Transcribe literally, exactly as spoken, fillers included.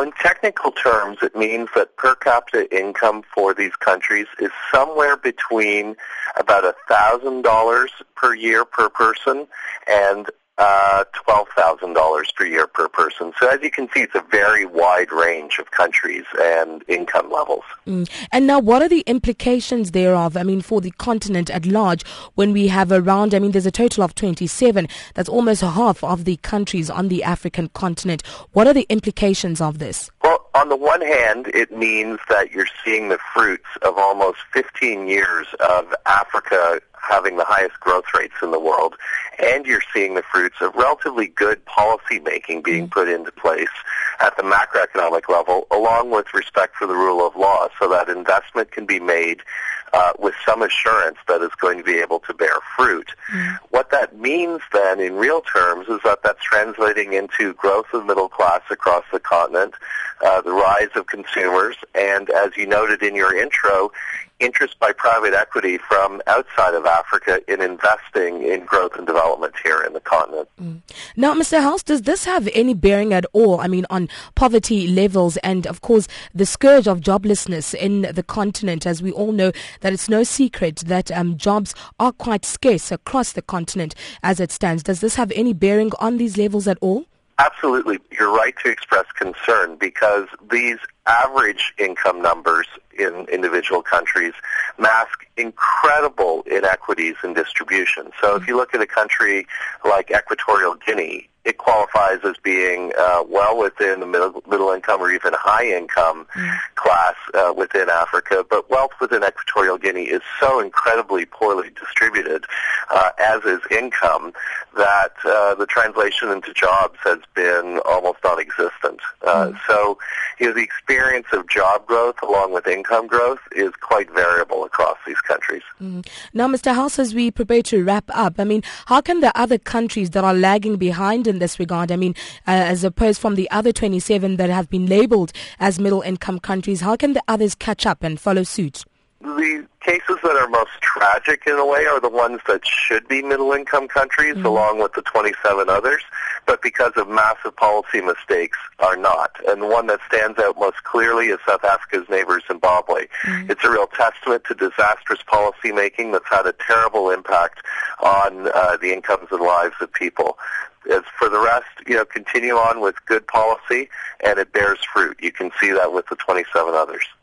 in technical terms, it means that per capita income for these countries is somewhere between about one thousand dollars per year per person and uh, twelve thousand dollars per year per person. So as you can see, it's a very wide range of countries and income levels. Mm. And now what are the implications thereof, I mean, for the continent at large when we have around, I mean, there's a total of twenty-seven, that's almost half of the countries on the African continent. What are the implications of this? Well, on the one hand, it means that you're seeing the fruits of almost fifteen years of Africa having the highest growth rates in the world, and you're seeing the fruits of relatively good policy making being put into place at the macroeconomic level, along with respect for the rule of law, so that investment can be made uh, with some assurance that it's going to be able to bear fruit. Mm. What that means then in real terms is that that's translating into growth of middle class across the continent, uh, the rise of consumers, and as you noted in your intro, interest by private equity from outside of Africa in investing in growth and development here in the continent. Mm. Now, Mister House, does this have any bearing at all, I mean, on poverty levels and, of course, the scourge of joblessness in the continent, as we all know that it's no secret that um, jobs are quite scarce across the continent as it stands. Does this have any bearing on these levels at all? Absolutely. You're right to express concern because these average income numbers in individual countries mask incredible inequities in distribution. So if you look at a country like Equatorial Guinea, it qualifies as being uh, well within the middle, middle income or even high income mm. class uh, within Africa, but wealth within Equatorial Guinea is so incredibly poorly distributed, uh, as is income, that uh, the translation into jobs has been almost non-existent. Uh, mm. So, you know, the experience of job growth along with income growth is quite variable across these countries. Mm. Now, Mister House, as we prepare to wrap up, I mean, how can the other countries that are lagging behind in this regard, I mean, uh, as opposed from the other twenty-seven that have been labeled as middle-income countries, how can the others catch up and follow suit? The cases that are most tragic in a way are the ones that should be middle-income countries, mm. along with the twenty-seven others, but because of massive policy mistakes are not. And the one that stands out most clearly is South Africa's neighbor, Zimbabwe. Mm. It's a real testament to disastrous policy making that's had a terrible impact on uh, the incomes and lives of people. As for the rest, you know, continue on with good policy, and it bears fruit. You can see that with the twenty-seven others.